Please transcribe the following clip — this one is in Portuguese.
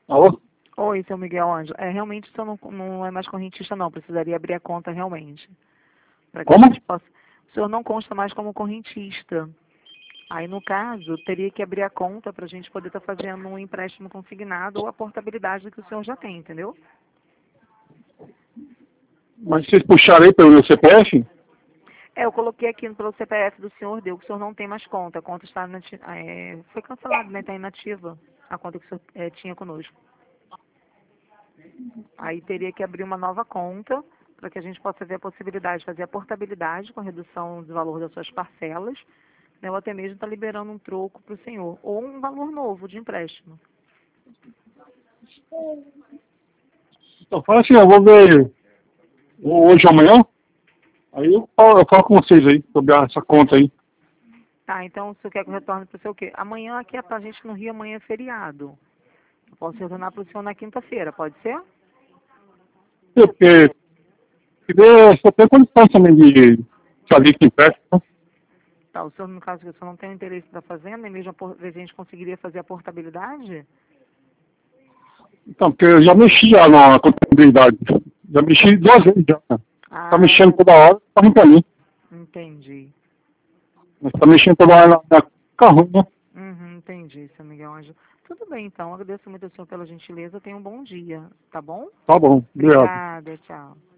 Alô? Oi, seu Miguel Ângelo. Realmente o senhor não é mais correntista, não. Precisaria abrir a conta realmente. Para que a Como? gente possa... O senhor não consta mais como correntista. Aí, no caso, teria que abrir a conta para a gente poder estar fazendo um empréstimo consignado ou a portabilidade que o senhor já tem, entendeu? Mas vocês puxaram aí pelo meu CPF? Eu coloquei aqui pelo CPF do senhor, deu que o senhor não tem mais conta. A conta está foi cancelada, né? Está inativa a conta que o senhor tinha conosco. Aí teria que abrir uma nova conta para que a gente possa ver a possibilidade de fazer a portabilidade com a redução do valor das suas parcelas, né, ou até mesmo estar liberando um troco para o senhor, ou um valor novo de empréstimo. Então fala assim, eu vou ver hoje ou amanhã, aí eu falo com vocês aí, sobre essa conta aí. Tá, então o senhor quer que eu retorne para o seu quê? Amanhã aqui a gente no Rio, amanhã é feriado. Eu posso retornar para o senhor na quinta-feira, pode ser? Porque só tem condição também de fazer esse empréstimo. Tá, o senhor, no caso, o senhor não tem interesse da fazenda, nem mesmo ver se a gente conseguiria fazer a portabilidade? Então, porque eu já mexi já na contabilidade. Já mexi 2 vezes já. Tá mexendo Ah, toda hora, tá ruim pra mim. entendi. Mas tá mexendo toda hora na carro, né? Entendi, seu Miguel Ângelo. Tudo bem, então. Agradeço muito ao senhor pela gentileza. Tenha um bom dia, tá bom? Tá bom, obrigado. Obrigada, tchau.